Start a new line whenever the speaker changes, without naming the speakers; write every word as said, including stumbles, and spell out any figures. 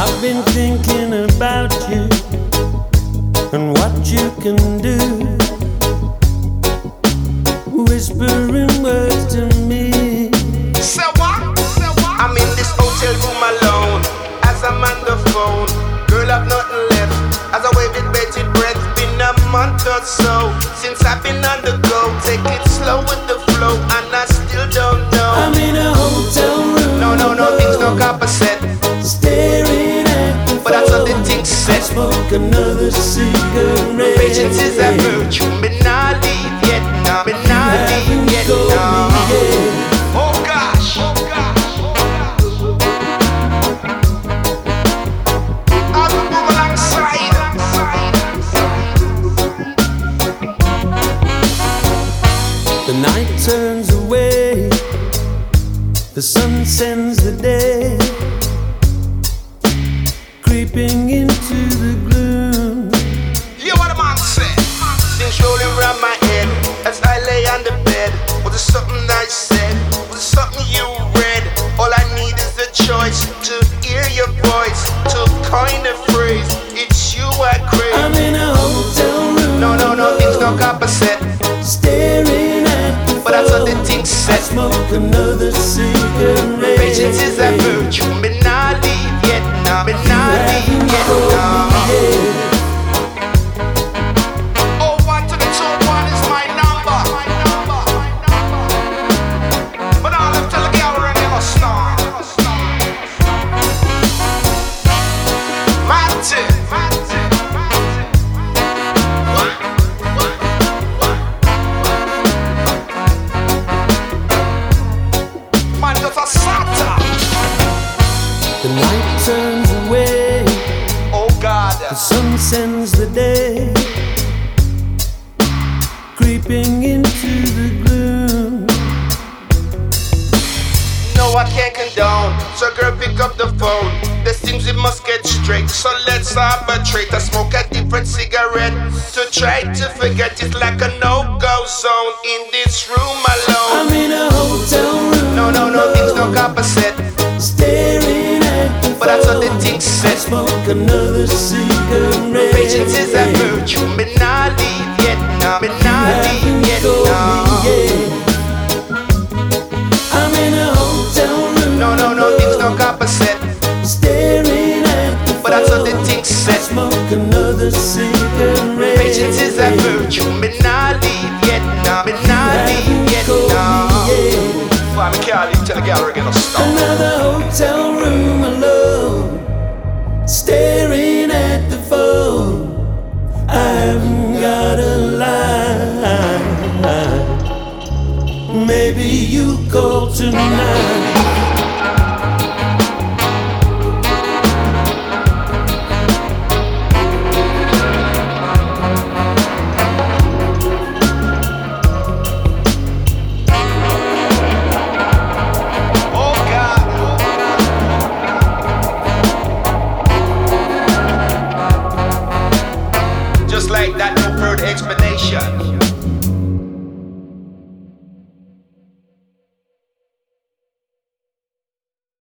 I've been thinking about you and what you can do, whispering words to me.
Say what? Say what? I'm in this hotel room alone as I'm on the phone. Girl, I've nothing left as I wave with bated breath. Been a month or so since I've been on the go. Take it slow with the flow, and I still don't know.
I'm in a hotel room.
No, no, no, things no opposite.
Staring at the
But that's what the things said.
Smoke another cigarette.
Patience is a virtue. Me not leave yet, no. Me not leave yet, no. Oh gosh, oh gosh, oh gosh. I'll move alongside.
The night turns away, the sun sends the day, creeping into the gloom.
Hear what the man said. Things rolling around my head as I lay on the bed. Was it something I said? Was it something you read? All I need is a choice to hear your voice, to coin a phrase. It's you I crave.
I'm in a hotel room.
No, no, no, things no opposite.
Staring at the
But that's what the things said.
Smoke another cigarette.
Patience is a virtue. Me not leave yet, no. Me not leave yet, no. Oh, one to the two, one is my number. But I'll have to look out and never stop. Martin. What? What? What? Man, just a sata.
The night turns away,
Oh God.
the sun sends the day, creeping into the gloom.
No, I can't condone. So girl, pick up the phone. There's things we must get straight. So let's arbitrate. I smoke a different cigarette to try to forget. It's like a no-go zone in this room alone.
I'm in a hotel room.
No, no, no, things no opposite.
Staring at the
But that's what the things said.
Smoke another cigarette.
Patience is a virtue. Me not leave yet, no. Me not leave yet, no.
I'm in a hotel room.
No, no, no, things no opposite.
Staring at the
But that's what the things said.
Smoke another cigarette.
Patience is a virtue. Me not leave yet, no. Me not leave yet, no. Why me can't leave till the gallery get a stop.
Another hotel room alone, staring at the phone. I haven't got a lie. Maybe you call tonight.